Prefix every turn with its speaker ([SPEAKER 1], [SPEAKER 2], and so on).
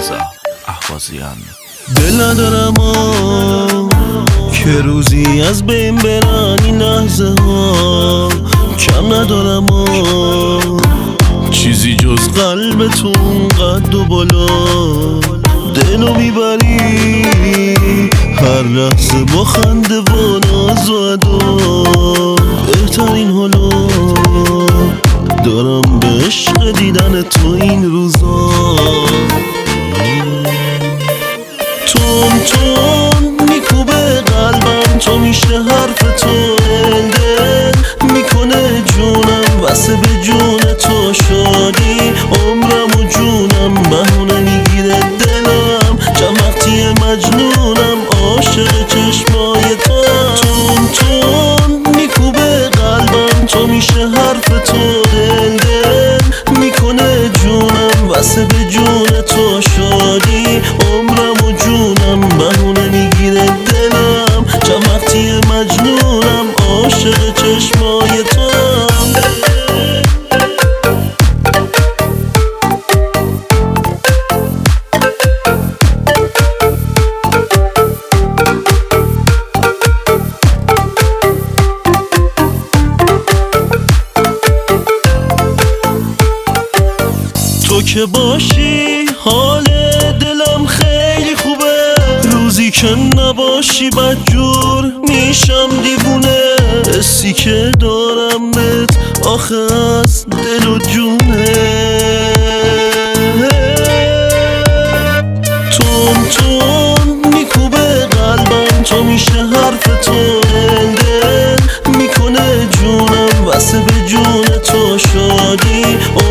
[SPEAKER 1] رضا اهوازیان.
[SPEAKER 2] دل ندارم که روزی از بین برن این لحظه ها، کم ندارم چیزی جز قلبتون قد و بالا. دلو میبری هر لحظه با خنده و ناز و ادا. بهترین حالا دارم به عشق دیدن تو این روزا. تون میکوبه قلبم، تو میشه حرف تو دل میکنه جونم واسه به جون تو. شادی عمرم و جونم بهونه میگیره دلم، چند وقتی مجنونم عاشق چشمای تو. تون میکوبه قلبم، تو میشه حرف تو دل میکنه جونم واسه به جون تو. شادی عمرم و جونم بهونه میگیره دلم، چند وقتی مجنونم عاشق چشمای تو. تو که باشی حال دلم خیلی خوبه، روزی که نباشی بدجور میشم دیوونه. حسی که دارم بهت آخه از دل و جونه. تون میکوبه قلبم، تو میشه حرف تو دل میکنه جونم واسه به جون تو. شادی